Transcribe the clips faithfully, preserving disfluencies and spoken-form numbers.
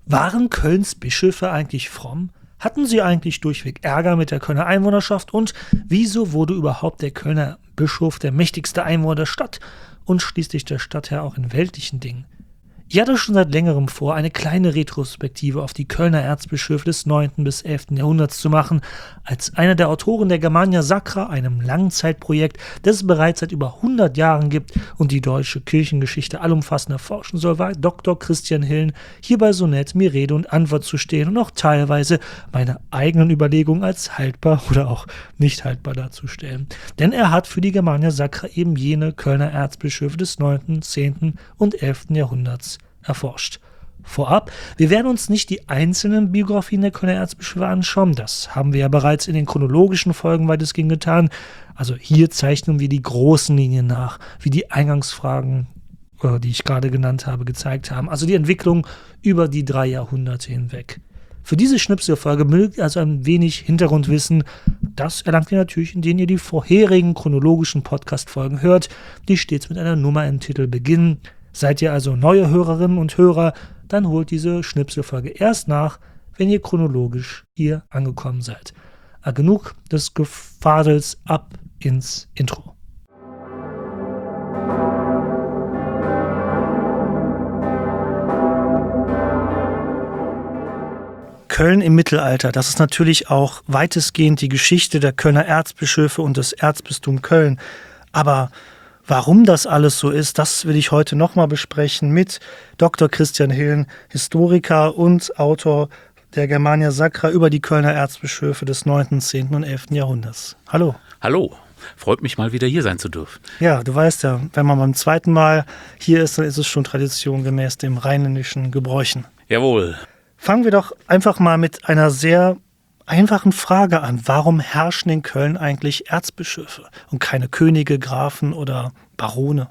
Waren Kölns Bischöfe eigentlich fromm? Hatten sie eigentlich durchweg Ärger mit der Kölner Einwohnerschaft? Und wieso wurde überhaupt der Kölner Bischof der mächtigste Einwohner der Stadt und schließlich der Stadtherr auch in weltlichen Dingen? Ich hatte schon seit längerem vor, eine kleine Retrospektive auf die Kölner Erzbischöfe des neunten bis elften Jahrhunderts zu machen. Als einer der Autoren der Germania Sacra, einem Langzeitprojekt, das es bereits seit über hundert Jahren gibt und die deutsche Kirchengeschichte allumfassend erforschen soll, war Doktor Christian Hillen hierbei so nett, mir Rede und Antwort zu stehen und auch teilweise meine eigenen Überlegungen als haltbar oder auch nicht haltbar darzustellen. Denn er hat für die Germania Sacra eben jene Kölner Erzbischöfe des neunten, zehnten und elften Jahrhunderts erforscht. Vorab, wir werden uns nicht die einzelnen Biografien der Kölner Erzbischöfe anschauen, das haben wir ja bereits in den chronologischen Folgen weitestgehend getan. Also hier zeichnen wir die großen Linien nach, wie die Eingangsfragen, äh, die ich gerade genannt habe, gezeigt haben. Also die Entwicklung über die drei Jahrhunderte hinweg. Für diese Schnipselfolge mögt ihr also ein wenig Hintergrundwissen. Das erlangt ihr natürlich, indem ihr die vorherigen chronologischen Podcast-Folgen hört, die stets mit einer Nummer im Titel beginnen. Seid ihr also neue Hörerinnen und Hörer, dann holt diese Schnipselfolge erst nach, wenn ihr chronologisch hier angekommen seid. Aber genug des Gefadels, ab ins Intro. Köln im Mittelalter, das ist natürlich auch weitestgehend die Geschichte der Kölner Erzbischöfe und des Erzbistums Köln. Aber warum das alles so ist, das will ich heute nochmal besprechen mit Doktor Christian Hillen, Historiker und Autor der Germania Sacra über die Kölner Erzbischöfe des neunten, zehnten und elften Jahrhunderts. Hallo. Hallo, freut mich mal wieder hier sein zu dürfen. Ja, du weißt ja, wenn man beim zweiten Mal hier ist, dann ist es schon Tradition gemäß dem rheinländischen Gebräuchen. Jawohl. Fangen wir doch einfach mal mit einer sehr einfachen Frage an. Warum herrschen in Köln eigentlich Erzbischöfe und keine Könige, Grafen oder Barone?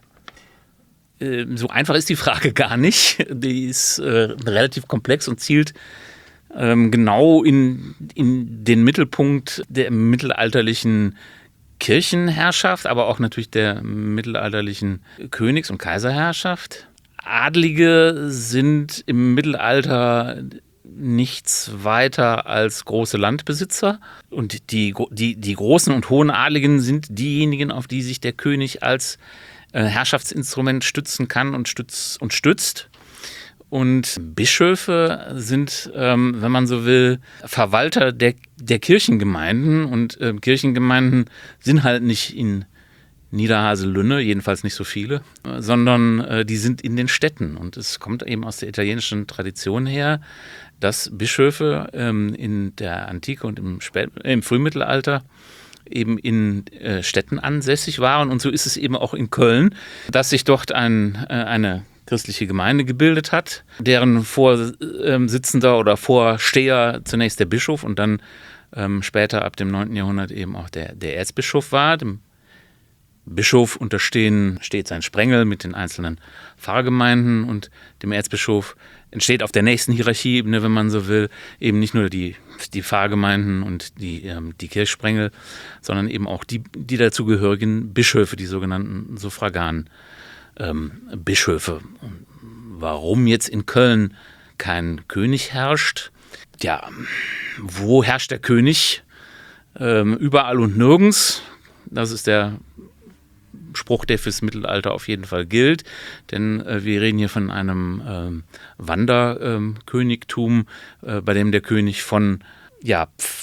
So einfach ist die Frage gar nicht. Die ist äh, relativ komplex und zielt ähm, genau in, in den Mittelpunkt der mittelalterlichen Kirchenherrschaft, aber auch natürlich der mittelalterlichen Königs- und Kaiserherrschaft. Adlige sind im Mittelalter nichts weiter als große Landbesitzer. Und die, die, die großen und hohen Adligen sind diejenigen, auf die sich der König als äh, Herrschaftsinstrument stützen kann und, stütz, und stützt. Und Bischöfe sind, ähm, wenn man so will, Verwalter der, der Kirchengemeinden. Und äh, Kirchengemeinden sind halt nicht in Niederhaselünne, jedenfalls nicht so viele, sondern äh, die sind in den Städten. Und es kommt eben aus der italienischen Tradition her, dass Bischöfe ähm, in der Antike und im, Spät- äh, im Frühmittelalter eben in äh, Städten ansässig waren. Und so ist es eben auch in Köln, dass sich dort ein, äh, eine christliche Gemeinde gebildet hat, deren Vorsitzender oder Vorsteher zunächst der Bischof und dann ähm, später ab dem neunten Jahrhundert eben auch der, der Erzbischof war. Dem Bischof unterstehen steht sein Sprengel mit den einzelnen Pfarrgemeinden und dem Erzbischof entsteht auf der nächsten Hierarchieebene, wenn man so will, eben nicht nur die, die Pfarrgemeinden und die, ähm, die Kirchsprengel, sondern eben auch die, die dazugehörigen Bischöfe, die sogenannten Suffragan ähm, Bischöfe. Und warum jetzt in Köln kein König herrscht? Ja, wo herrscht der König? Ähm, überall und nirgends. Das ist der Spruch, der fürs Mittelalter auf jeden Fall gilt, denn äh, wir reden hier von einem ähm, Wanderkönigtum, äh, bei dem der König von ja,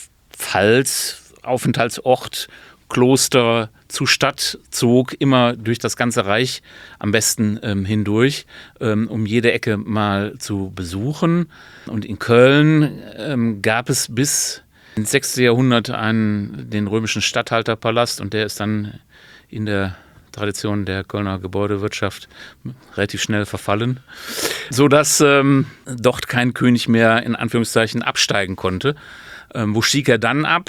Pfalz, Aufenthaltsort, Kloster zu Stadt zog, immer durch das ganze Reich am besten ähm, hindurch, ähm, um jede Ecke mal zu besuchen. Und in Köln ähm, gab es bis ins sechste Jahrhundert einen, den römischen Statthalterpalast und der ist dann in der Tradition der Kölner Gebäudewirtschaft relativ schnell verfallen, sodass ähm, dort kein König mehr in Anführungszeichen absteigen konnte. Ähm, wo stieg er dann ab?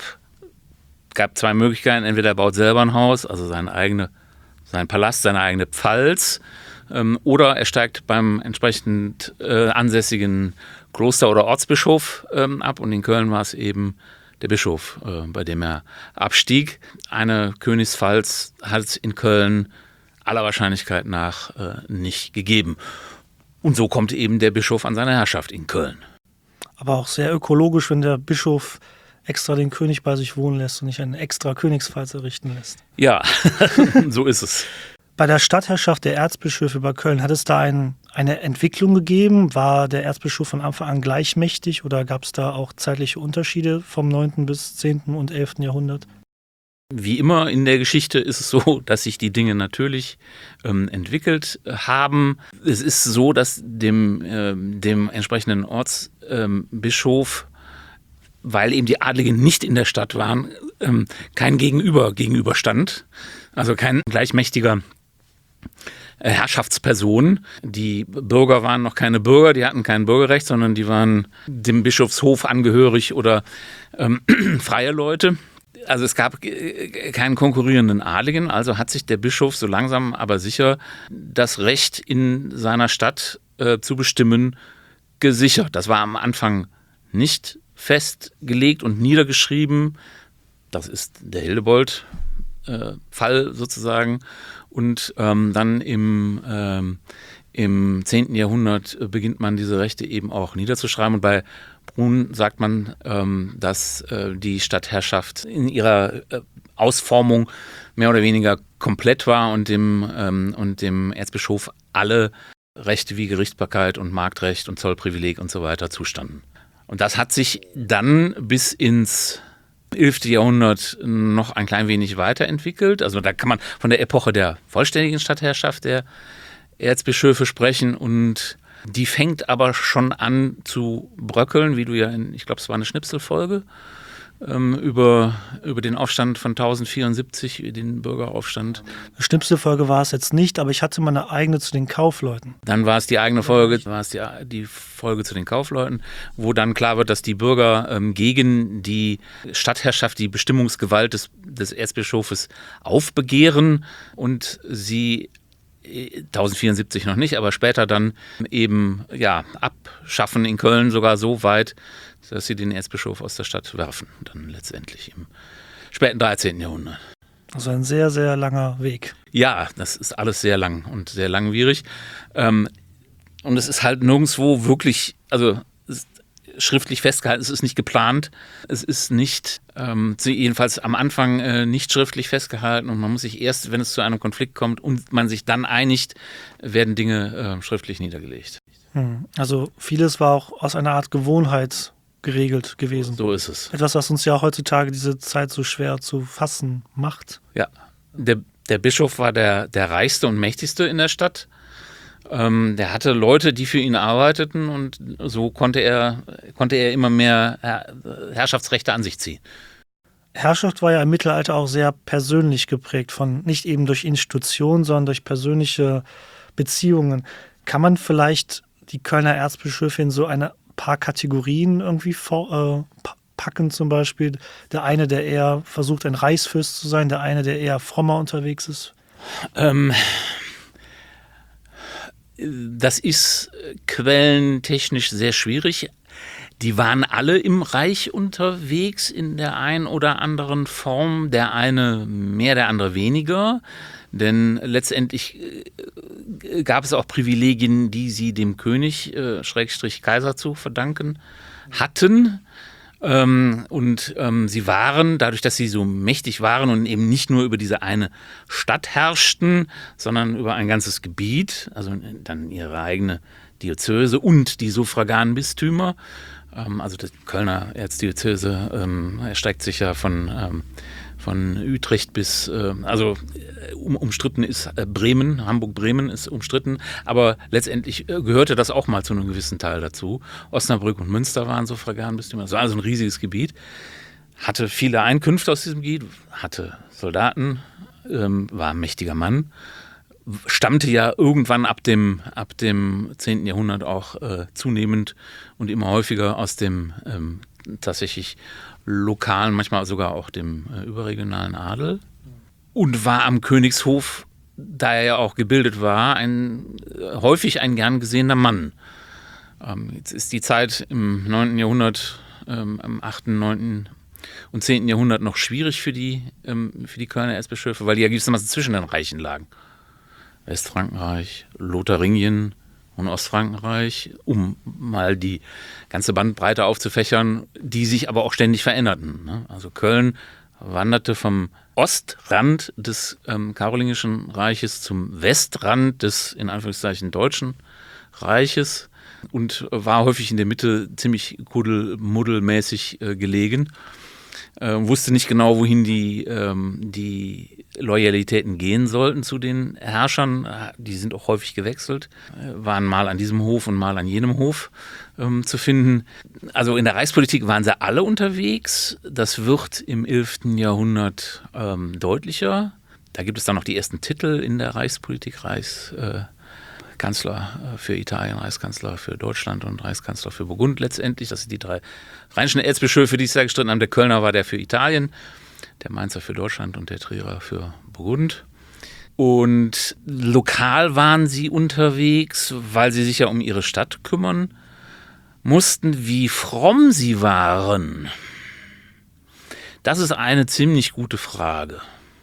Gab zwei Möglichkeiten, entweder er baut selber ein Haus, also seine eigene, seinen Palast, seine eigene Pfalz, ähm, oder er steigt beim entsprechend äh, ansässigen Kloster- oder Ortsbischof ähm, ab und in Köln war es eben der Bischof, äh, bei dem er abstieg. Eine Königspfalz hat es in Köln aller Wahrscheinlichkeit nach äh, nicht gegeben. Und so kommt eben der Bischof an seine Herrschaft in Köln. Aber auch sehr ökologisch, wenn der Bischof extra den König bei sich wohnen lässt und nicht einen extra Königspfalz errichten lässt. Ja, so ist es. Bei der Stadtherrschaft der Erzbischöfe über Köln, hat es da ein, eine Entwicklung gegeben? War der Erzbischof von Anfang an gleichmächtig oder gab es da auch zeitliche Unterschiede vom neunten bis zehnten und elften Jahrhundert? Wie immer in der Geschichte ist es so, dass sich die Dinge natürlich ähm, entwickelt haben. Es ist so, dass dem, äh, dem entsprechenden Ortsbischof, ähm, weil eben die Adligen nicht in der Stadt waren, ähm, kein Gegenüber gegenüberstand. Also kein gleichmächtiger Herrschaftsperson. Die Bürger waren noch keine Bürger, die hatten kein Bürgerrecht, sondern die waren dem Bischofshof angehörig oder ähm, freie Leute. Also es gab keinen konkurrierenden Adligen, also hat sich der Bischof so langsam aber sicher das Recht in seiner Stadt äh, zu bestimmen gesichert. Das war am Anfang nicht festgelegt und niedergeschrieben. Das ist der Hildebold-Fall äh, sozusagen. Und ähm, dann im, ähm, im zehnten Jahrhundert beginnt man diese Rechte eben auch niederzuschreiben. Und bei Brunn sagt man, ähm, dass äh, die Stadtherrschaft in ihrer äh, Ausformung mehr oder weniger komplett war und dem, ähm, und dem Erzbischof alle Rechte wie Gerichtsbarkeit und Marktrecht und Zollprivileg und so weiter zustanden. Und das hat sich dann bis ins elften Jahrhundert noch ein klein wenig weiterentwickelt. Also da kann man von der Epoche der vollständigen Stadtherrschaft der Erzbischöfe sprechen und die fängt aber schon an zu bröckeln, wie du ja in, ich glaube, es war eine Schnipselfolge, ähm, über, über den Aufstand von tausendvierundsiebzig, den Bürgeraufstand. Eine Schnipselfolge war es jetzt nicht, aber ich hatte mal eine eigene zu den Kaufleuten. Dann war es die eigene Folge, war es die, die Folge zu den Kaufleuten, wo dann klar wird, dass die Bürger ähm, gegen die Stadtherrschaft, die Bestimmungsgewalt des, des Erzbischofes aufbegehren und sie tausendvierundsiebzig noch nicht, aber später dann eben ja, abschaffen in Köln sogar so weit, dass sie den Erzbischof aus der Stadt werfen, dann letztendlich im späten dreizehnten Jahrhundert. Also ein sehr, sehr langer Weg. Ja, das ist alles sehr lang und sehr langwierig. Und es ist halt nirgendwo wirklich, also schriftlich festgehalten, es ist nicht geplant, es ist nicht, ähm, jedenfalls am Anfang äh, nicht schriftlich festgehalten und man muss sich erst, wenn es zu einem Konflikt kommt und man sich dann einigt, werden Dinge äh, schriftlich niedergelegt. Hm. Also vieles war auch aus einer Art Gewohnheit geregelt gewesen. So ist es. Etwas, was uns ja heutzutage diese Zeit so schwer zu fassen macht. Ja, der, der Bischof war der, der reichste und mächtigste in der Stadt. Ähm, der hatte Leute, die für ihn arbeiteten und so konnte er, konnte er immer mehr Herr, Herrschaftsrechte an sich ziehen. Herrschaft war ja im Mittelalter auch sehr persönlich geprägt, von nicht eben durch Institutionen, sondern durch persönliche Beziehungen. Kann man vielleicht die Kölner Erzbischöfe in so eine paar Kategorien irgendwie vor, äh, packen zum Beispiel? Der eine, der eher versucht, ein Reichsfürst zu sein, der eine, der eher frommer unterwegs ist? Ähm... Das ist quellentechnisch sehr schwierig. Die waren alle im Reich unterwegs in der einen oder anderen Form. Der eine mehr, der andere weniger. Denn letztendlich gab es auch Privilegien, die sie dem König, äh, Schrägstrich Kaiser, zu verdanken hatten. Ähm, und ähm, sie waren, dadurch, dass sie so mächtig waren und eben nicht nur über diese eine Stadt herrschten, sondern über ein ganzes Gebiet, also dann ihre eigene Diözese und die suffraganen Bistümer. Ähm, also die Kölner Erzdiözese ähm, erstreckt sich ja von, ähm, von Utrecht bis, äh, also um, umstritten ist äh, Bremen, Hamburg-Bremen ist umstritten, aber letztendlich äh, gehörte das auch mal zu einem gewissen Teil dazu. Osnabrück und Münster waren Suffraganbistümer, das war also ein riesiges Gebiet, hatte viele Einkünfte aus diesem Gebiet, hatte Soldaten, ähm, war ein mächtiger Mann, stammte ja irgendwann ab dem, ab dem zehnten Jahrhundert auch äh, zunehmend und immer häufiger aus dem ähm, tatsächlich lokalen, manchmal sogar auch dem äh, überregionalen Adel und war am Königshof, da er ja auch gebildet war, ein, äh, häufig ein gern gesehener Mann. Ähm, jetzt ist die Zeit im neunten Jahrhundert, ähm, im achten, neunten und zehnten Jahrhundert noch schwierig für die, ähm, für die Kölner Erzbischöfe, weil die ja gewissermaßen zwischen den Reichen lagen. Westfrankenreich, Lotharingien und Ostfrankenreich, um mal die ganze Bandbreite aufzufächern, die sich aber auch ständig veränderten. Ne? Also Köln wanderte vom Ostrand des ähm, Karolingischen Reiches zum Westrand des, in Anführungszeichen, Deutschen Reiches und war häufig in der Mitte ziemlich kuddelmuddelmäßig äh, gelegen. Äh, wusste nicht genau, wohin die, ähm, die Loyalitäten gehen sollten zu den Herrschern. Die sind auch häufig gewechselt, äh, waren mal an diesem Hof und mal an jenem Hof ähm, zu finden. Also in der Reichspolitik waren sie alle unterwegs. Das wird im elften Jahrhundert ähm, deutlicher. Da gibt es dann noch die ersten Titel in der Reichspolitik, Reichskanzler äh, für Italien, Reichskanzler für Deutschland und Reichskanzler für Burgund letztendlich. Das sind die drei rheinischen Erzbischöfe, die sich da gestritten haben. Der Kölner war der für Italien, der Mainzer für Deutschland und der Trierer für Burgund. Und lokal waren sie unterwegs, weil sie sich ja um ihre Stadt kümmern mussten. Wie fromm sie waren, das ist eine ziemlich gute Frage.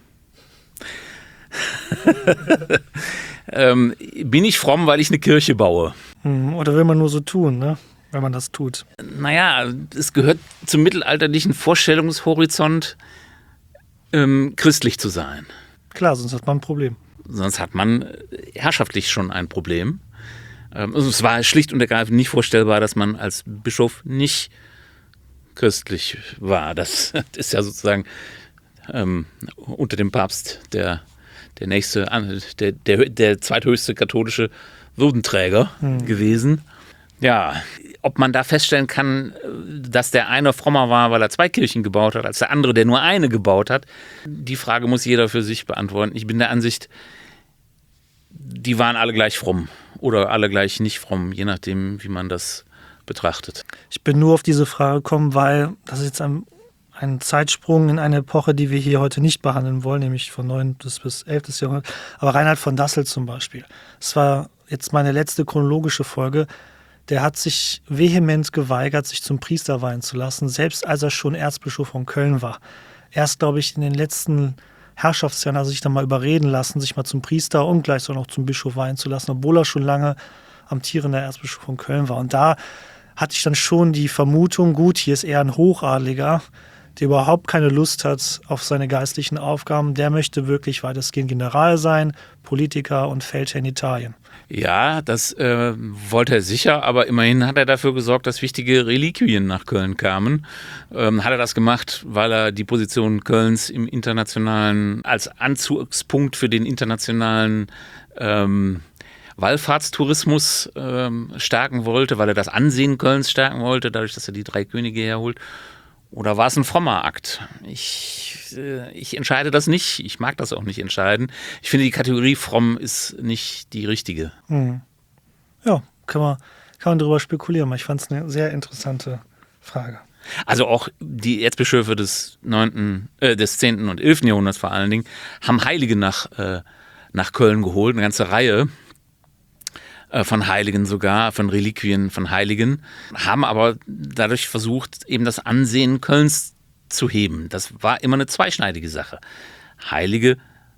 ähm, bin ich fromm, weil ich eine Kirche baue? Oder will man nur so tun, ne? Wenn man das tut? Naja, es gehört zum mittelalterlichen Vorstellungshorizont, ähm, christlich zu sein. Klar, sonst hat man ein Problem. Sonst hat man herrschaftlich schon ein Problem. Ähm, also es war schlicht und ergreifend nicht vorstellbar, dass man als Bischof nicht christlich war. Das ist ja sozusagen ähm, unter dem Papst der der nächste, der, der, der zweithöchste katholische Würdenträger hm. gewesen. Ja, ob man da feststellen kann, dass der eine frommer war, weil er zwei Kirchen gebaut hat, als der andere, der nur eine gebaut hat, die Frage muss jeder für sich beantworten. Ich bin der Ansicht, die waren alle gleich fromm oder alle gleich nicht fromm, je nachdem, wie man das betrachtet. Ich bin nur auf diese Frage gekommen, weil das ist jetzt ein Ein Zeitsprung in eine Epoche, die wir hier heute nicht behandeln wollen, nämlich von neunten bis elften Jahrhundert. Aber Reinhard von Dassel zum Beispiel. Das war jetzt meine letzte chronologische Folge. Der hat sich vehement geweigert, sich zum Priester weihen zu lassen, selbst als er schon Erzbischof von Köln war. Erst, glaube ich, in den letzten Herrschaftsjahren hat er sich dann mal überreden lassen, sich mal zum Priester und gleich auch noch zum Bischof weihen zu lassen, obwohl er schon lange amtierender Erzbischof von Köln war. Und da hatte ich dann schon die Vermutung, gut, hier ist eher ein Hochadliger, der überhaupt keine Lust hat auf seine geistlichen Aufgaben. Der möchte wirklich weitestgehend General sein, Politiker und Feldherr in Italien. Ja, das äh, wollte er sicher, aber immerhin hat er dafür gesorgt, dass wichtige Reliquien nach Köln kamen. Ähm, hat er das gemacht, weil er die Position Kölns im internationalen, als Anzugspunkt für den internationalen ähm, Wallfahrtstourismus ähm, stärken wollte, weil er das Ansehen Kölns stärken wollte, dadurch, dass er die drei Könige herholt. Oder war es ein frommer Akt? Ich, äh, ich entscheide das nicht. Ich mag das auch nicht entscheiden. Ich finde, die Kategorie fromm ist nicht die richtige. Hm. Ja, kann man, kann man darüber spekulieren. Ich fand es eine sehr interessante Frage. Also auch die Erzbischöfe des neunten, äh, des zehnten und elften Jahrhunderts vor allen Dingen haben Heilige nach, äh, nach Köln geholt, eine ganze Reihe von Heiligen sogar, von Reliquien von Heiligen, haben aber dadurch versucht, eben das Ansehen Kölns zu heben. Das war immer eine zweischneidige Sache. Heilige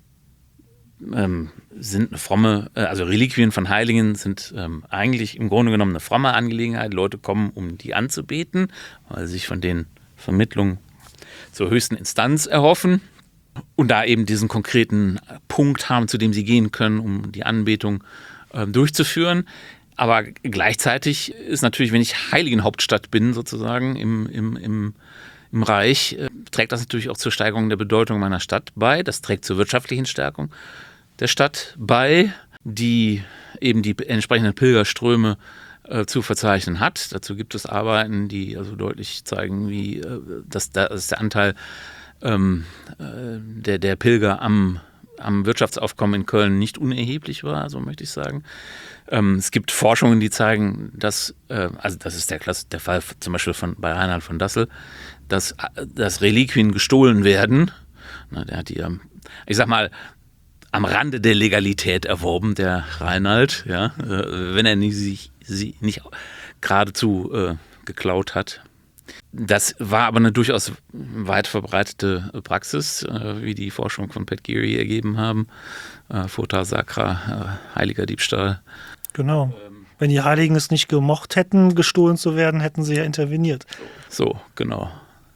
ähm, sind eine fromme, äh, also Reliquien von Heiligen sind ähm, eigentlich im Grunde genommen eine fromme Angelegenheit. Leute kommen, um die anzubeten, weil sie sich von denen Vermittlung zur höchsten Instanz erhoffen und da eben diesen konkreten Punkt haben, zu dem sie gehen können, um die Anbetung durchzuführen. Aber gleichzeitig ist natürlich, wenn ich Heiligenhauptstadt bin, sozusagen im, im, im, im Reich, äh, trägt das natürlich auch zur Steigerung der Bedeutung meiner Stadt bei. Das trägt zur wirtschaftlichen Stärkung der Stadt bei, die eben die entsprechenden Pilgerströme äh, zu verzeichnen hat. Dazu gibt es Arbeiten, die also deutlich zeigen, wie äh, dass, dass der Anteil ähm, äh, der, der Pilger am am Wirtschaftsaufkommen in Köln nicht unerheblich war, so möchte ich sagen. Ähm, es gibt Forschungen, die zeigen, dass, äh, also das ist der, Klasse, der Fall zum Beispiel von, bei Reinhard von Dassel, dass, dass Reliquien gestohlen werden. Na, der hat die, ähm, ich sag mal, am Rande der Legalität erworben, der Reinhard, ja, äh, wenn er nicht, sich, sie nicht geradezu äh, geklaut hat. Das war aber eine durchaus weit verbreitete Praxis, äh, wie die Forschung von Pat Geary ergeben haben. Äh, Fota Sacra, äh, heiliger Diebstahl. Genau. Wenn die Heiligen es nicht gemocht hätten, gestohlen zu werden, hätten sie ja interveniert. So, genau.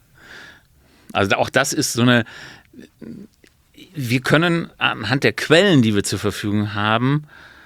Also auch das ist so eine, wir können anhand der Quellen, die wir zur Verfügung haben,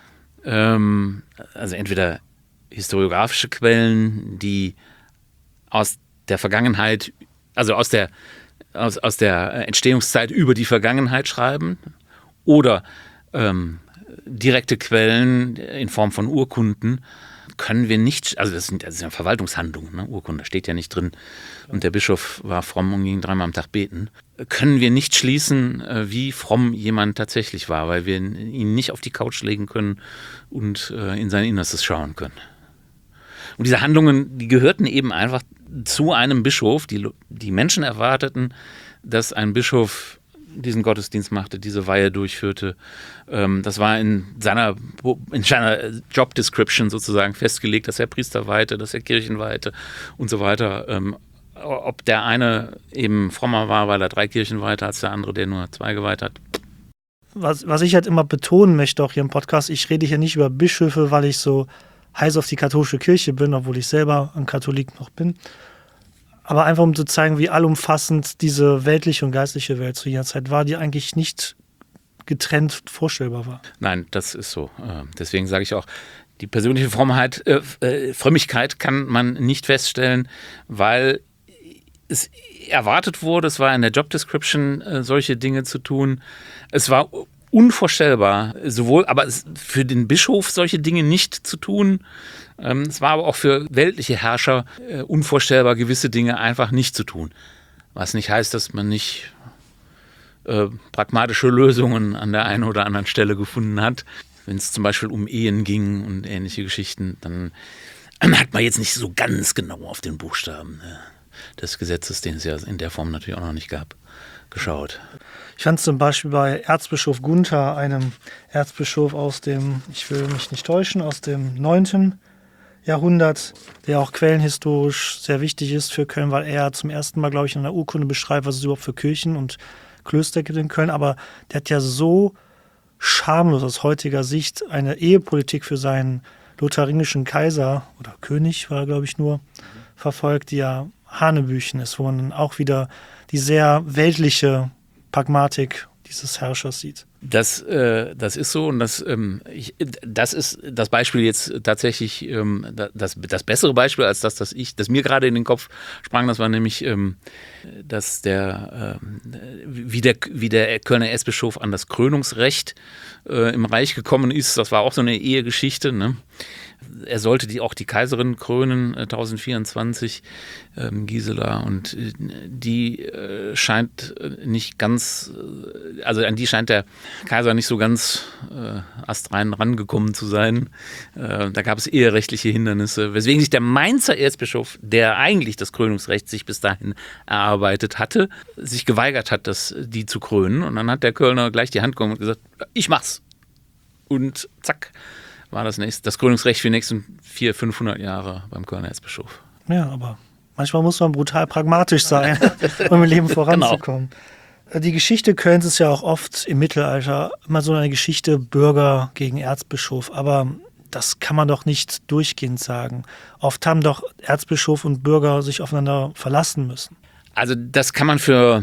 ähm, also entweder historiografische Quellen, die aus der Vergangenheit, also aus der, aus, aus der Entstehungszeit über die Vergangenheit schreiben, oder ähm, direkte Quellen in Form von Urkunden, können wir nicht, also das, sind, das ist ja Verwaltungshandlungen, ne? Urkunde steht ja nicht drin und der Bischof war fromm und ging dreimal am Tag beten, können wir nicht schließen, wie fromm jemand tatsächlich war, weil wir ihn nicht auf die Couch legen können und in sein Innerstes schauen können. Und diese Handlungen, die gehörten eben einfach zu einem Bischof, die, die Menschen erwarteten, dass ein Bischof diesen Gottesdienst machte, diese Weihe durchführte. Das war in seiner, in seiner Job Description sozusagen festgelegt, dass er Priester weihte, dass er Kirchen weihte und so weiter. Ob der eine eben frommer war, weil er drei Kirchen weihte, als der andere, der nur zwei geweiht hat. Was, was ich halt immer betonen möchte, auch hier im Podcast, ich rede hier nicht über Bischöfe, weil ich so heiß auf die katholische Kirche bin, obwohl ich selber ein Katholik noch bin. Aber einfach um zu zeigen, wie allumfassend diese weltliche und geistliche Welt zu jener Zeit war, die eigentlich nicht getrennt vorstellbar war. Nein, das ist so. Deswegen sage ich auch, die persönliche Frommheit, äh, Frömmigkeit kann man nicht feststellen, weil es erwartet wurde, es war in der Job Description, äh, solche Dinge zu tun. Es war unvorstellbar, sowohl aber für den Bischof solche Dinge nicht zu tun. Ähm, es war aber auch für weltliche Herrscher äh, unvorstellbar, gewisse Dinge einfach nicht zu tun. Was nicht heißt, dass man nicht äh, pragmatische Lösungen an der einen oder anderen Stelle gefunden hat. Wenn es zum Beispiel um Ehen ging und ähnliche Geschichten, dann hat man jetzt nicht so ganz genau auf den Buchstaben äh, des Gesetzes, den es ja in der Form natürlich auch noch nicht gab, geschaut. Ich fand zum Beispiel bei Erzbischof Gunther, einem Erzbischof aus dem, ich will mich nicht täuschen, aus dem neunten Jahrhundert, der auch quellenhistorisch sehr wichtig ist für Köln, weil er zum ersten Mal, glaube ich, in einer Urkunde beschreibt, was es überhaupt für Kirchen und Klöster gibt in Köln. Aber der hat ja so schamlos aus heutiger Sicht eine Ehepolitik für seinen lotharingischen Kaiser oder König, war er, glaube ich, nur, verfolgt, die ja Hanebüchen ist, wo man dann auch wieder die sehr weltliche Pragmatik dieses Herrschers sieht. Das, äh, das ist so und das, ähm, ich, das ist das Beispiel jetzt tatsächlich ähm, das, das bessere Beispiel als das, das ich, das mir gerade in den Kopf sprang. Das war nämlich, ähm, dass der, äh, wie der, wie der Kölner Erzbischof an das Krönungsrecht äh, im Reich gekommen ist. Das war auch so eine Ehegeschichte, ne? Er sollte die, auch die Kaiserin krönen, äh, tausendvierundzwanzig, ähm, Gisela, und äh, die äh, scheint nicht ganz, äh, also an die scheint der Kaiser nicht so ganz äh, astrein rangekommen zu sein. Äh, da gab es eherechtliche Hindernisse, weswegen sich der Mainzer Erzbischof, der eigentlich das Krönungsrecht sich bis dahin erarbeitet hatte, sich geweigert hat, das, die zu krönen. Und dann hat der Kölner gleich die Hand genommen und gesagt, ich mach's. Und zack, war das nächste, das Krönungsrecht für die nächsten vierhundert, fünfhundert Jahre beim Kölner Erzbischof. Ja, aber manchmal muss man brutal pragmatisch sein, um im Leben voranzukommen. Genau. Die Geschichte Kölns ist ja auch oft im Mittelalter immer so eine Geschichte Bürger gegen Erzbischof, aber das kann man doch nicht durchgehend sagen. Oft haben doch Erzbischof und Bürger sich aufeinander verlassen müssen. Also das kann man für,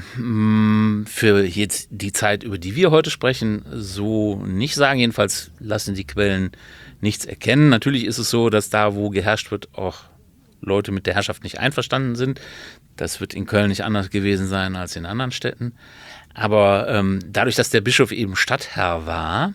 für jetzt die Zeit, über die wir heute sprechen, so nicht sagen. Jedenfalls lassen die Quellen nichts erkennen. Natürlich ist es so, dass da, wo geherrscht wird, auch Leute mit der Herrschaft nicht einverstanden sind. Das wird in Köln nicht anders gewesen sein als in anderen Städten. Aber ähm, dadurch, dass der Bischof eben Stadtherr war,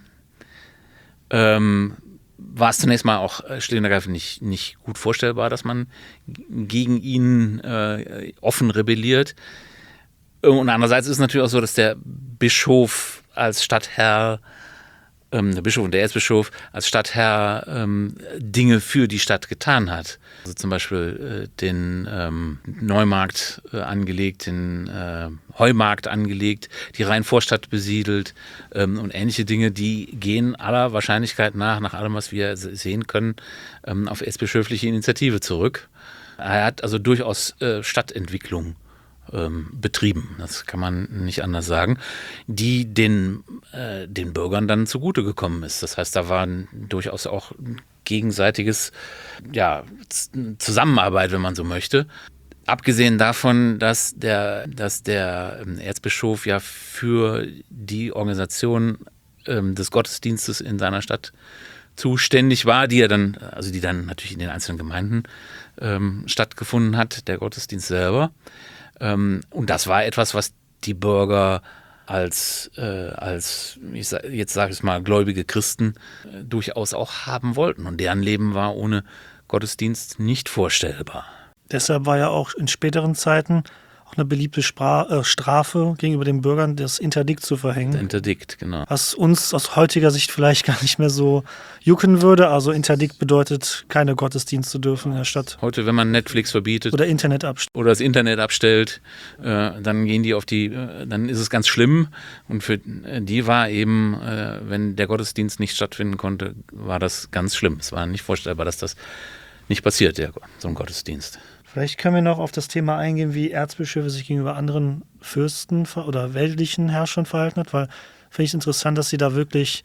ähm, war es zunächst mal auch schlicht und ergreifend nicht, nicht gut vorstellbar, dass man gegen ihn äh, offen rebelliert. Und andererseits ist es natürlich auch so, dass der Bischof als Stadtherr, ähm, der Bischof und der Erzbischof als Stadtherr ähm, Dinge für die Stadt getan hat. Also zum Beispiel äh, den ähm, Neumarkt äh, angelegt, den äh, Heumarkt angelegt, die Rheinvorstadt besiedelt ähm, und ähnliche Dinge, die gehen aller Wahrscheinlichkeit nach, nach allem, was wir sehen können, ähm, auf erzbischöfliche Initiative zurück. Er hat also durchaus äh, Stadtentwicklung ähm, betrieben, das kann man nicht anders sagen, die den, äh, den Bürgern dann zugute gekommen ist. Das heißt, da waren durchaus auch gegenseitiges ja, Zusammenarbeit, wenn man so möchte. Abgesehen davon, dass der, dass der Erzbischof ja für die Organisation ähm, des Gottesdienstes in seiner Stadt zuständig war, die er dann, also die dann natürlich in den einzelnen Gemeinden ähm, stattgefunden hat, der Gottesdienst selber. Ähm, und das war etwas, was die Bürger als, äh, als ich sag, jetzt sage ich mal, gläubige Christen äh, durchaus auch haben wollten. Und deren Leben war ohne Gottesdienst nicht vorstellbar. Deshalb war ja auch in späteren Zeiten auch eine beliebte Spra- äh, Strafe gegenüber den Bürgern, das Interdikt zu verhängen. Das Interdikt, genau. Was uns aus heutiger Sicht vielleicht gar nicht mehr so jucken würde. Also Interdikt bedeutet, keine Gottesdienste dürfen in der Stadt. Heute, wenn man Netflix verbietet Oder Internet abstellt. oder das Internet abstellt, äh, dann gehen die auf die, äh, dann ist es ganz schlimm. Und für die war eben, äh, wenn der Gottesdienst nicht stattfinden konnte, war das ganz schlimm. Es war nicht vorstellbar, dass das nicht passiert, der, so ein Gottesdienst. Vielleicht können wir noch auf das Thema eingehen, wie Erzbischöfe sich gegenüber anderen Fürsten oder weltlichen Herrschern verhalten hat, weil finde ich es interessant, dass sie da wirklich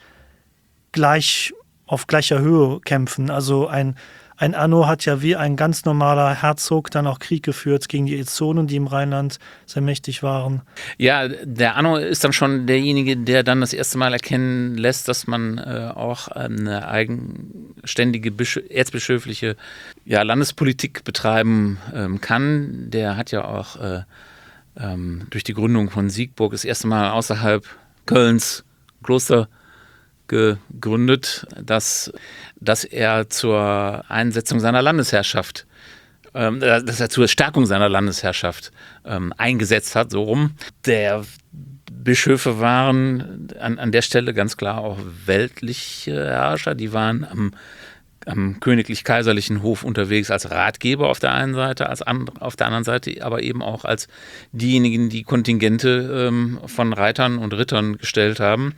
gleich auf gleicher Höhe kämpfen. Also ein, ein Anno hat ja wie ein ganz normaler Herzog dann auch Krieg geführt gegen die Ezonen, die im Rheinland sehr mächtig waren. Ja, der Anno ist dann schon derjenige, der dann das erste Mal erkennen lässt, dass man äh, auch eine eigenständige Bisch- erzbischöfliche ja, Landespolitik betreiben ähm, kann. Der hat ja auch äh, ähm, durch die Gründung von Siegburg das erste Mal außerhalb Kölns Kloster gegründet, dass, dass er zur Einsetzung seiner Landesherrschaft, ähm, dass er zur Stärkung seiner Landesherrschaft ähm, eingesetzt hat, so rum. Der Bischöfe waren an, an der Stelle ganz klar auch weltliche Herrscher, die waren am, am königlich-kaiserlichen Hof unterwegs als Ratgeber auf der einen Seite, als and, auf der anderen Seite aber eben auch als diejenigen, die Kontingente ähm, von Reitern und Rittern gestellt haben,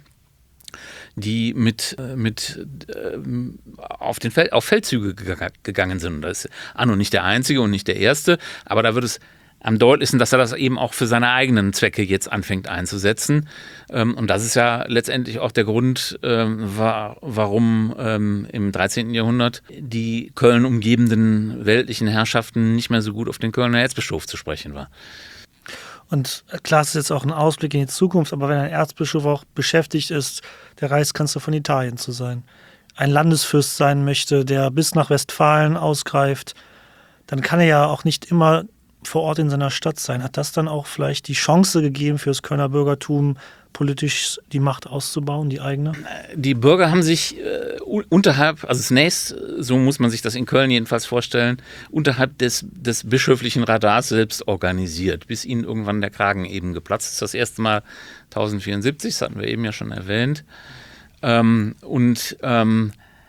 die mit, mit äh, auf, den Fel- auf Feldzüge gegangen sind. Das ist Anno nicht der Einzige und nicht der Erste, aber da wird es am deutlichsten, dass er das eben auch für seine eigenen Zwecke jetzt anfängt einzusetzen. Ähm, und das ist ja letztendlich auch der Grund, ähm, war, warum ähm, im dreizehnten Jahrhundert die Köln umgebenden weltlichen Herrschaften nicht mehr so gut auf den Kölner Erzbischof zu sprechen war. Und klar, es ist jetzt auch ein Ausblick in die Zukunft, aber wenn ein Erzbischof auch beschäftigt ist, der Reichskanzler von Italien zu sein, ein Landesfürst sein möchte, der bis nach Westfalen ausgreift, dann kann er ja auch nicht immer vor Ort in seiner Stadt sein. Hat das dann auch vielleicht die Chance gegeben, für das Kölner Bürgertum politisch die Macht auszubauen, die eigene? Die Bürger haben sich äh, unterhalb, also zunächst, so muss man sich das in Köln jedenfalls vorstellen, unterhalb des, des bischöflichen Radars selbst organisiert, bis ihnen irgendwann der Kragen eben geplatzt ist. Das erste Mal tausendvierundsiebzig, das hatten wir eben ja schon erwähnt. Ähm, und ähm,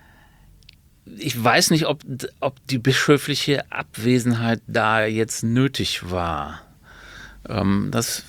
ich weiß nicht, ob, ob die bischöfliche Abwesenheit da jetzt nötig war. Ähm, das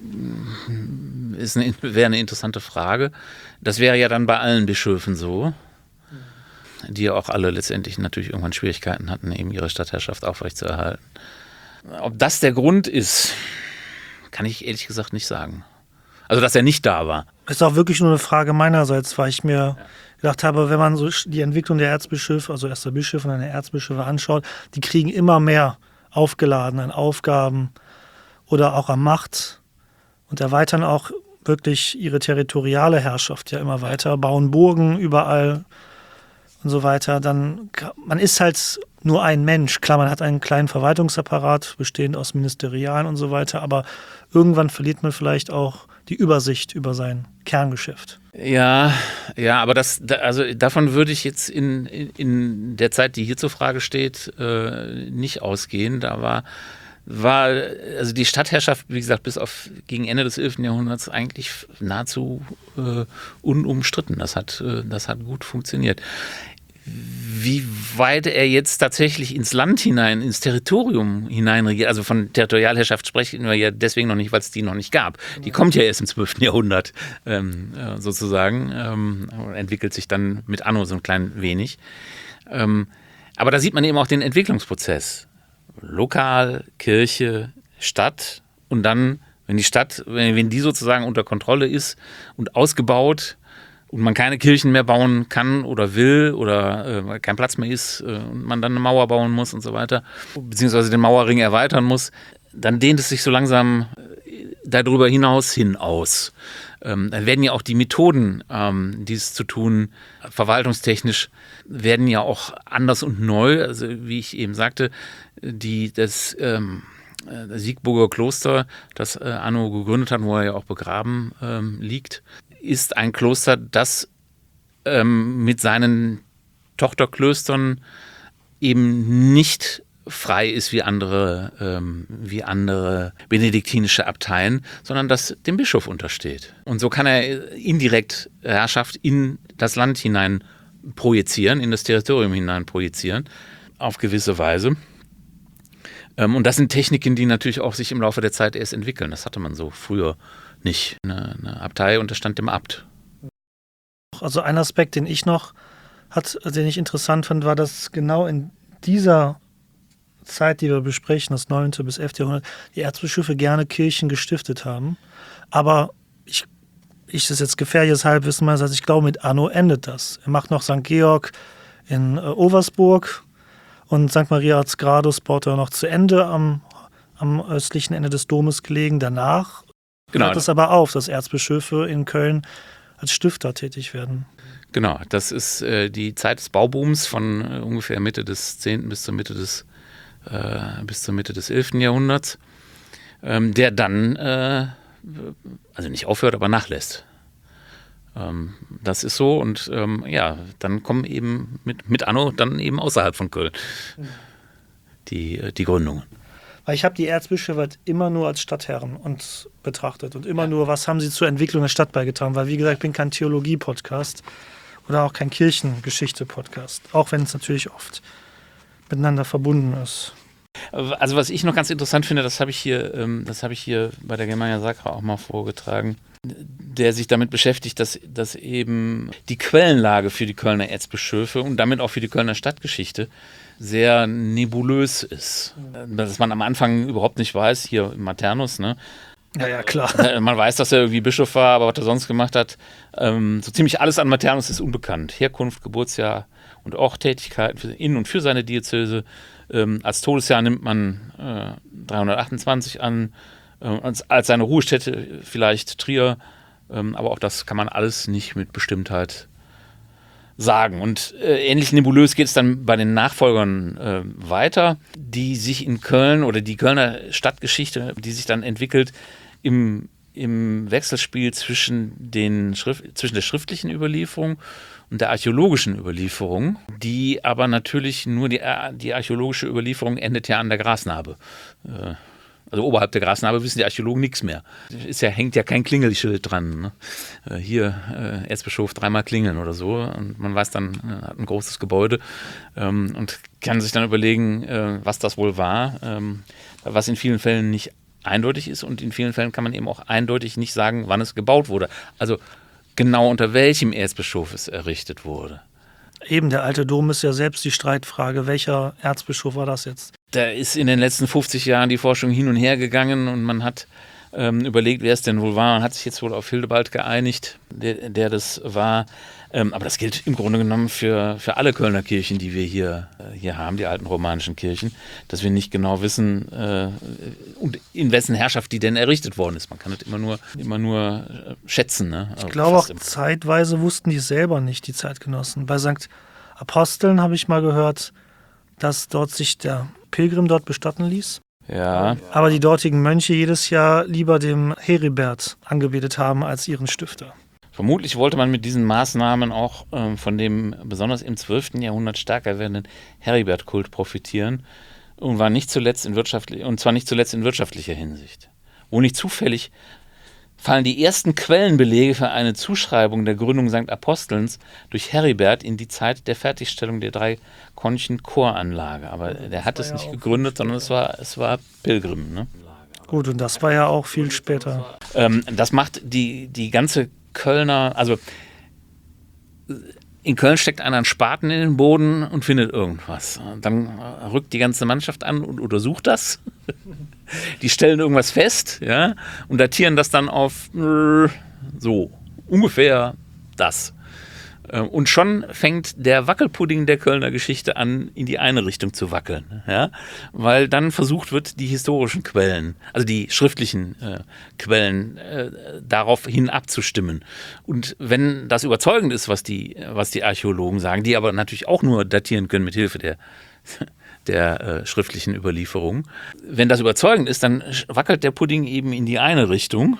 ist eine, wäre eine interessante Frage. Das wäre ja dann bei allen Bischöfen so, die ja auch alle letztendlich natürlich irgendwann Schwierigkeiten hatten, eben ihre Stadtherrschaft aufrechtzuerhalten. Ob das der Grund ist, kann ich ehrlich gesagt nicht sagen. Also, dass er nicht da war. Das ist auch wirklich nur eine Frage meinerseits, weil ich mir gedacht habe, wenn man so die Entwicklung der Erzbischöfe, also erster Bischof und eine Erzbischöfe anschaut, die kriegen immer mehr aufgeladen an Aufgaben oder auch an Macht und erweitern auch wirklich ihre territoriale Herrschaft ja immer weiter, bauen Burgen überall und so weiter. Dann, man ist halt nur ein Mensch. Klar, man hat einen kleinen Verwaltungsapparat, bestehend aus Ministerialen und so weiter, aber irgendwann verliert man vielleicht auch die Übersicht über sein Kerngeschäft. Ja, ja, aber das, also davon würde ich jetzt in, in der Zeit, die hier zur Frage steht, äh, nicht ausgehen. Da war, war, also die Stadtherrschaft, wie gesagt, bis auf gegen Ende des elften Jahrhunderts eigentlich nahezu äh, unumstritten. Das hat, äh, das hat gut funktioniert. Wie weit er jetzt tatsächlich ins Land hinein, ins Territorium hinein regiert, also von Territorialherrschaft sprechen wir ja deswegen noch nicht, weil es die noch nicht gab. Die kommt ja erst im zwölften Jahrhundert ähm, sozusagen, ähm, entwickelt sich dann mit Anno so ein klein wenig. Ähm, aber da sieht man eben auch den Entwicklungsprozess. Lokal, Kirche, Stadt und dann, wenn die Stadt, wenn, wenn die sozusagen unter Kontrolle ist und ausgebaut, und man keine Kirchen mehr bauen kann oder will oder äh, kein Platz mehr ist äh, und man dann eine Mauer bauen muss und so weiter, beziehungsweise den Mauerring erweitern muss, dann dehnt es sich so langsam äh, darüber hinaus hin aus. Ähm, dann werden ja auch die Methoden, ähm, dies zu tun, verwaltungstechnisch, werden ja auch anders und neu. Also wie ich eben sagte, die, das ähm, das Siegburger Kloster, das äh, Anno gegründet hat, wo er ja auch begraben ähm, liegt, ist ein Kloster, das ähm, mit seinen Tochterklöstern eben nicht frei ist wie andere, ähm, wie andere benediktinische Abteien, sondern das dem Bischof untersteht. Und so kann er indirekt Herrschaft in das Land hinein projizieren, in das Territorium hinein projizieren, auf gewisse Weise. Ähm, und das sind Techniken, die natürlich auch sich im Laufe der Zeit erst entwickeln. Das hatte man so früher nicht. Eine, eine Abtei unterstand dem Abt. Also ein Aspekt, den ich noch hat, den ich interessant fand, war, dass genau in dieser Zeit, die wir besprechen, das neunte bis elfte Jahrhundert, die Erzbischöfe gerne Kirchen gestiftet haben. Aber ich, ich das jetzt gefährliches Halbwissen mal, also ich glaube, mit Anno endet das. Er macht noch Sankt Georg in äh, Oversburg und Sankt Maria Arzgradus baut er noch zu Ende am, am östlichen Ende des Domes gelegen. Danach genau. hört es aber auf, dass Erzbischöfe in Köln als Stifter tätig werden. Genau, das ist äh, die Zeit des Baubooms von äh, ungefähr Mitte des zehnten bis zur Mitte des äh, bis zur Mitte des elften Jahrhunderts, ähm, der dann äh, also nicht aufhört, aber nachlässt. Ähm, das ist so und ähm, ja, dann kommen eben mit, mit Anno dann eben außerhalb von Köln die, die Gründungen. Weil ich habe die Erzbischöfe halt immer nur als Stadtherren und betrachtet und immer ja. nur, was haben sie zur Entwicklung der Stadt beigetragen. Weil, wie gesagt, ich bin kein Theologie-Podcast oder auch kein Kirchengeschichte-Podcast, auch wenn es natürlich oft miteinander verbunden ist. Also was ich noch ganz interessant finde, das habe ich hier, ähm, das habe ich hier bei der Germania Sacra auch mal vorgetragen, der sich damit beschäftigt, dass, dass eben die Quellenlage für die Kölner Erzbischöfe und damit auch für die Kölner Stadtgeschichte sehr nebulös ist. Dass man am Anfang überhaupt nicht weiß, hier Maternus, ne? Ja, ja, klar. Man weiß, dass er irgendwie Bischof war, aber was er sonst gemacht hat, ähm, so ziemlich alles an Maternus ist unbekannt. Herkunft, Geburtsjahr und auch Tätigkeiten in und für seine Diözese. Ähm, als Todesjahr nimmt man äh, dreihundertachtundzwanzig an, äh, als, als seine Ruhestätte vielleicht Trier, ähm, aber auch das kann man alles nicht mit Bestimmtheit sagen. Und äh, ähnlich nebulös geht es dann bei den Nachfolgern äh, weiter, die sich in Köln oder die Kölner Stadtgeschichte, die sich dann entwickelt im, im Wechselspiel zwischen, den Schrift, zwischen der schriftlichen Überlieferung und der archäologischen Überlieferung, die aber natürlich nur die, die archäologische Überlieferung endet ja an der Grasnarbe. Äh, Also oberhalb der Grasnarbe wissen die Archäologen nichts mehr. Ist ja, hängt ja kein Klingelschild dran. Ne? Äh, hier äh, Erzbischof dreimal klingeln oder so. Und man weiß dann, äh, hat ein großes Gebäude ähm, und kann sich dann überlegen, äh, was das wohl war. Ähm, was in vielen Fällen nicht eindeutig ist. Und in vielen Fällen kann man eben auch eindeutig nicht sagen, wann es gebaut wurde. Also genau unter welchem Erzbischof es errichtet wurde. Eben, der alte Dom ist ja selbst die Streitfrage. Welcher Erzbischof war das jetzt? Da ist in den letzten fünfzig Jahren die Forschung hin und her gegangen und man hat ähm, überlegt, wer es denn wohl war und hat sich jetzt wohl auf Hildebald geeinigt, der, der das war. Ähm, aber das gilt im Grunde genommen für, für alle Kölner Kirchen, die wir hier, äh, hier haben, die alten romanischen Kirchen, dass wir nicht genau wissen, äh, in wessen Herrschaft die denn errichtet worden ist. Man kann das immer nur, immer nur äh, schätzen. Ne? Ich glaube auch zeitweise wussten die selber nicht, die Zeitgenossen. Bei Sankt Aposteln habe ich mal gehört, dass dort sich der Pilgrim dort bestatten ließ. Ja. Aber die dortigen Mönche jedes Jahr lieber dem Heribert angebetet haben als ihren Stifter. Vermutlich wollte man mit diesen Maßnahmen auch äh, von dem besonders im zwölften Jahrhundert stärker werdenden Heribert-Kult profitieren und war nicht zuletzt in wirtschaftlich und zwar nicht zuletzt in wirtschaftlicher Hinsicht. Wo nicht zufällig fallen die ersten Quellenbelege für eine Zuschreibung der Gründung Sankt Apostelns durch Heribert in die Zeit der Fertigstellung der drei Konchen Choranlage. Aber der hat es nicht gegründet, sondern es war, es war Pilgrim. Ne? Gut, und das war ja auch viel später. Ähm, das macht die, die ganze Kölner, also in Köln steckt einer einen Spaten in den Boden und findet irgendwas. Dann rückt die ganze Mannschaft an und untersucht das. Die stellen irgendwas fest, ja, und datieren das dann auf so ungefähr das. Und schon fängt der Wackelpudding der Kölner Geschichte an, in die eine Richtung zu wackeln. Ja? Weil dann versucht wird, die historischen Quellen, also die schriftlichen äh, Quellen, äh, daraufhin abzustimmen. Und wenn das überzeugend ist, was die, was die Archäologen sagen, die aber natürlich auch nur datieren können mit Hilfe der, der äh, schriftlichen Überlieferung, wenn das überzeugend ist, dann wackelt der Pudding eben in die eine Richtung.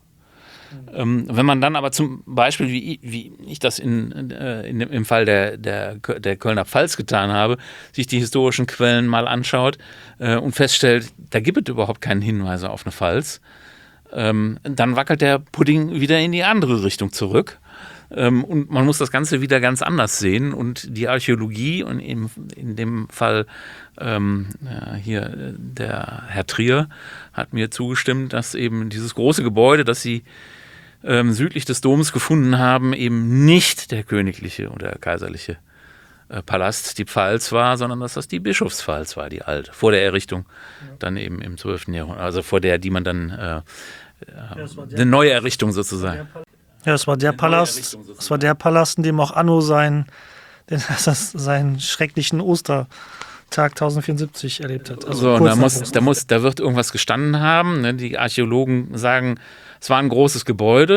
Ähm, wenn man dann aber zum Beispiel, wie, wie ich das in, äh, in, im Fall der, der, der Kölner Pfalz getan habe, sich die historischen Quellen mal anschaut äh, und feststellt, da gibt es überhaupt keinen Hinweis auf eine Pfalz, ähm, dann wackelt der Pudding wieder in die andere Richtung zurück. Ähm, und man muss das Ganze wieder ganz anders sehen. Und die Archäologie, und in, in dem Fall ähm, ja, hier der Herr Trier hat mir zugestimmt, dass eben dieses große Gebäude, das sie ähm, südlich des Doms gefunden haben, eben nicht der königliche oder kaiserliche äh, Palast, die Pfalz war, sondern dass das die Bischofspfalz war, die alte, vor der Errichtung, ja. Dann eben im zwölften Jahrhundert, also vor der, die man dann, äh, äh, ja, eine neue Errichtung sozusagen. Ja, es war der Palast, es war der Palast, in dem auch Anno seinen, seinen schrecklichen Ostertag tausendvierundsiebzig erlebt hat. Also so, da, muss, da, muss, da wird irgendwas gestanden haben. Ne? Die Archäologen sagen, es war ein großes Gebäude.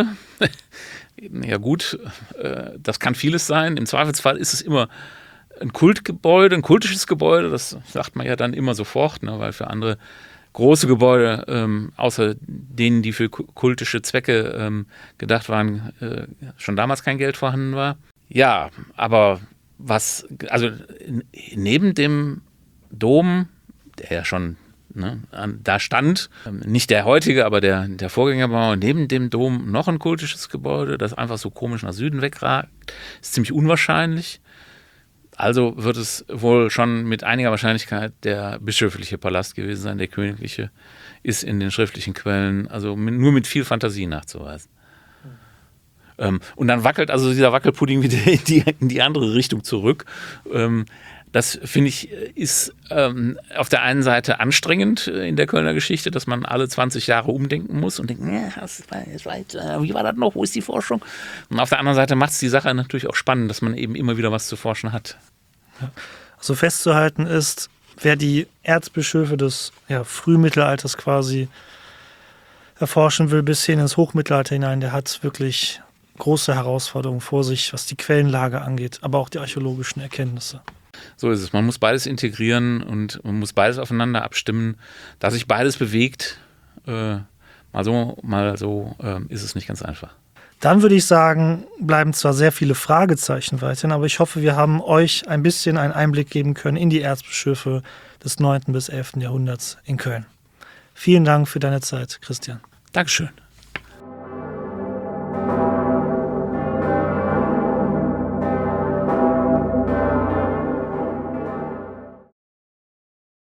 Ja gut, äh, das kann vieles sein. Im Zweifelsfall ist es immer ein Kultgebäude, ein kultisches Gebäude. Das sagt man ja dann immer sofort, ne? Weil für andere große Gebäude, ähm, außer denen, die für kultische Zwecke ähm, gedacht waren, äh, schon damals kein Geld vorhanden war. Ja, aber was, also neben dem Dom, der ja schon ne, da stand, nicht der heutige, aber der, der Vorgängerbau, neben dem Dom noch ein kultisches Gebäude, das einfach so komisch nach Süden wegragt, ist ziemlich unwahrscheinlich. Also wird es wohl schon mit einiger Wahrscheinlichkeit der bischöfliche Palast gewesen sein. Der königliche ist in den schriftlichen Quellen also nur mit viel Fantasie nachzuweisen. Mhm. Und dann wackelt also dieser Wackelpudding wieder in die, in die andere Richtung zurück. Das, finde ich, ist ähm, auf der einen Seite anstrengend in der Kölner Geschichte, dass man alle zwanzig Jahre umdenken muss und denkt, ja, das war, das war, wie war das noch, wo ist die Forschung? Und auf der anderen Seite macht es die Sache natürlich auch spannend, dass man eben immer wieder was zu forschen hat. Also festzuhalten ist, wer die Erzbischöfe des ja, Frühmittelalters quasi erforschen will, bis hin ins Hochmittelalter hinein, der hat wirklich große Herausforderungen vor sich, was die Quellenlage angeht, aber auch die archäologischen Erkenntnisse. So ist es. Man muss beides integrieren und man muss beides aufeinander abstimmen. Da sich beides bewegt, äh, mal so, mal so, äh, ist es nicht ganz einfach. Dann würde ich sagen, bleiben zwar sehr viele Fragezeichen weiterhin, aber ich hoffe, wir haben euch ein bisschen einen Einblick geben können in die Erzbischöfe des neunten bis elften Jahrhunderts in Köln. Vielen Dank für deine Zeit, Christian. Dankeschön.